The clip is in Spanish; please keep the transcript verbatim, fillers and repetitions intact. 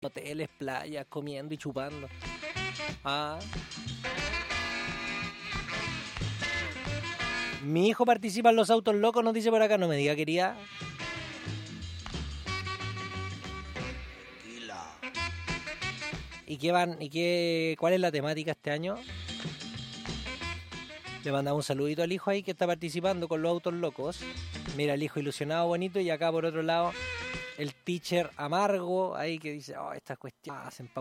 hoteles, playas, comiendo y chupando. Ah. Mi hijo participa en los autos locos, nos dice por acá. No me diga, quería. ¿Y qué van? ¿Y qué? ¿Cuál es la temática este año? Le mandamos un saludito al hijo ahí que está participando con los autos locos. Mira, el hijo ilusionado, bonito. Y acá por otro lado, el teacher amargo ahí que dice, oh, estas cuestiones hacen